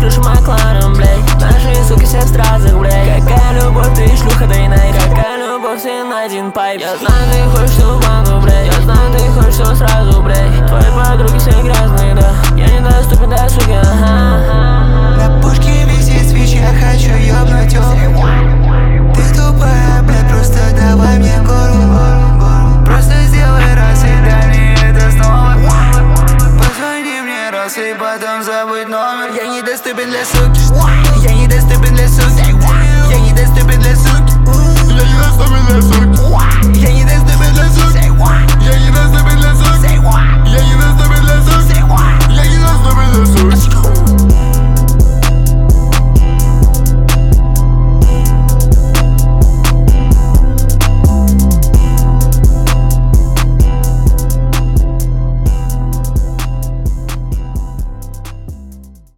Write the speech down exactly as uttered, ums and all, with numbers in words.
крышу Макларен, блядь. Наши суки все в стразах, блядь. Какая любовь, ты шлюха, да и найд. Какая любовь, ты на один пайп. Я знаю, ты хочешь всю банду, блядь. Я знаю, ты хочешь все сразу, блядь. Твои подруги все грязные, да. Я недоступен, да, суки, ага. На пушке висит свеча, я хочу ёбнуть его. Ты тупая, блядь, просто давай мне гору. Просто сделай раз и дай мне это снова. Позвони мне раз и потом забудь номер. Я недоступен для суки. Я недоступен для суки. Я недоступен для суки. Я недоступен для суки.